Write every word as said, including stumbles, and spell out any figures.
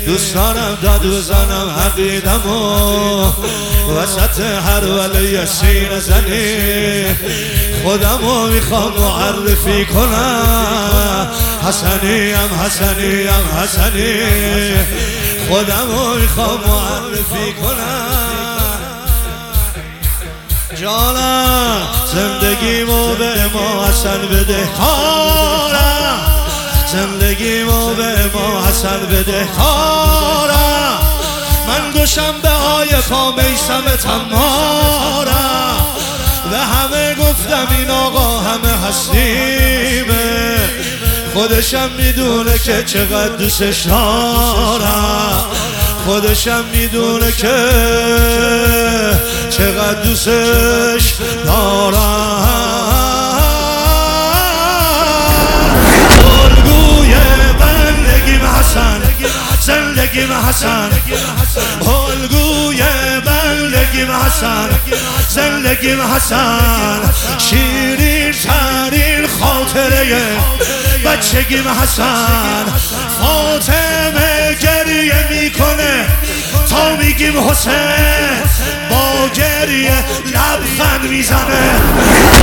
دوست دارم داد بزنم عقیدم و وسط هر ولی سینه زنی خودم رو میخوام معرفی کنم حسنیم حسنیم حسنی خودم رو میخوام معرفی کنم جانم زندگیمو به ما حسن بده کارم زندگیمو به ما حسن بده کارم من دوشنبه های پا میسم تمارم به همه گفتم این آقا همه هستیمه خودشم میدونه که چقدر دوستش دارم خودشم میدونه که چقدر دوستش دارم الگوی بندگیم حسن زندگیم حسن الگوی بندگیم حسن زندگیم حسن شیرین ترین خاطره بچگیم حسن فاطمه گریه میکنه تا میگیم حسین با گریه لبخند میزنه